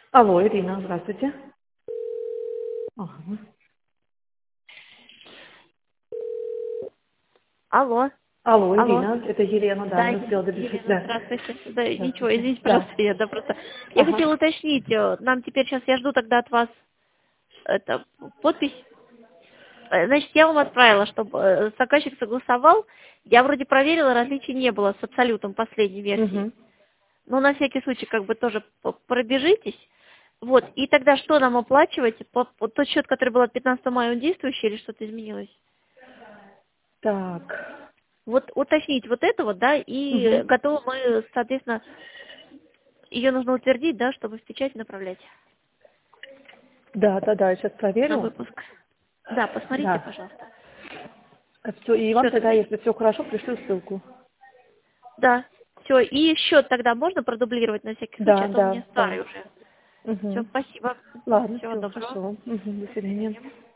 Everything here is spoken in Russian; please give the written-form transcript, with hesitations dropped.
Алло, Ирина, здравствуйте. Ага. Алло, Алло, алло. Ирина, это Елена, да, Да, не успела записать, Елена, да. здравствуйте. Да, ничего, Здравствуйте. извините, Да. пожалуйста, я просто... Я Ага. хотела уточнить, нам теперь сейчас, я жду тогда от вас это, подпись. Значит, я вам отправила, чтобы заказчик согласовал. Я вроде проверила, различий не было с абсолютом последней версии. Угу. Но на всякий случай как бы тоже пробежитесь. Вот, и тогда что нам оплачивать? Вот тот счет, который был от 15 мая, он действующий или что-то изменилось? Так. Вот уточнить вот это вот, да, и Угу. готовы мы, соответственно, ее нужно утвердить, да, чтобы в печать направлять Да, я сейчас на проверю. выпуск. Да, посмотрите, Да. пожалуйста. Все, и вам Все тогда, тогда. если все хорошо, пришлю ссылку. Да, все. И счет тогда можно продублировать на всякий случай, Да, а то у меня да. старый уже. Все, Угу. спасибо. Ладно, Всего все, доброго. хорошо. Угу. До свидания.